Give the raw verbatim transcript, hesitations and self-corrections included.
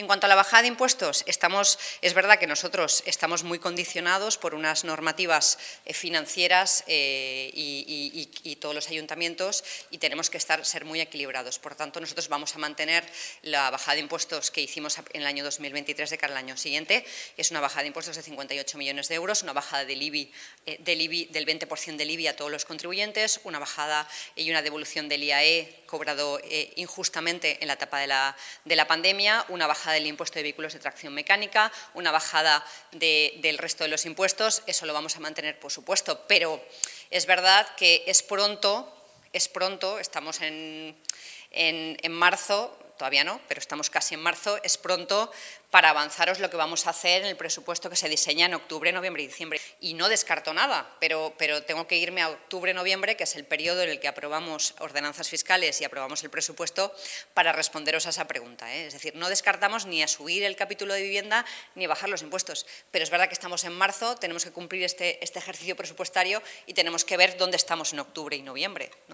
En cuanto a la bajada de impuestos, estamos, es verdad que nosotros estamos muy condicionados por unas normativas financieras eh, y, y, y todos los ayuntamientos y tenemos que estar, ser muy equilibrados. Por tanto, nosotros vamos a mantener la bajada de impuestos que hicimos en el año dos mil veintitrés de cara al año siguiente. Es una bajada de impuestos de cincuenta y ocho millones de euros, una bajada del I B I, eh, del, I B I del veinte por ciento del I B I a todos los contribuyentes, una bajada y una devolución del I A E cobrado eh, injustamente en la etapa de la, de la pandemia, una bajada del impuesto de vehículos de tracción mecánica, una bajada de, del resto de los impuestos. Eso lo vamos a mantener, por supuesto, pero es verdad que es pronto, es pronto, estamos en, en, en marzo, todavía no, pero estamos casi en marzo, es pronto para avanzaros lo que vamos a hacer en el presupuesto que se diseña en octubre, noviembre y diciembre. Y no descarto nada, pero, pero tengo que irme a octubre, noviembre, que es el periodo en el que aprobamos ordenanzas fiscales y aprobamos el presupuesto, para responderos a esa pregunta, ¿eh? Es decir, no descartamos ni a subir el capítulo de vivienda ni a bajar los impuestos, pero es verdad que estamos en marzo, tenemos que cumplir este, este ejercicio presupuestario y tenemos que ver dónde estamos en octubre y noviembre, ¿no?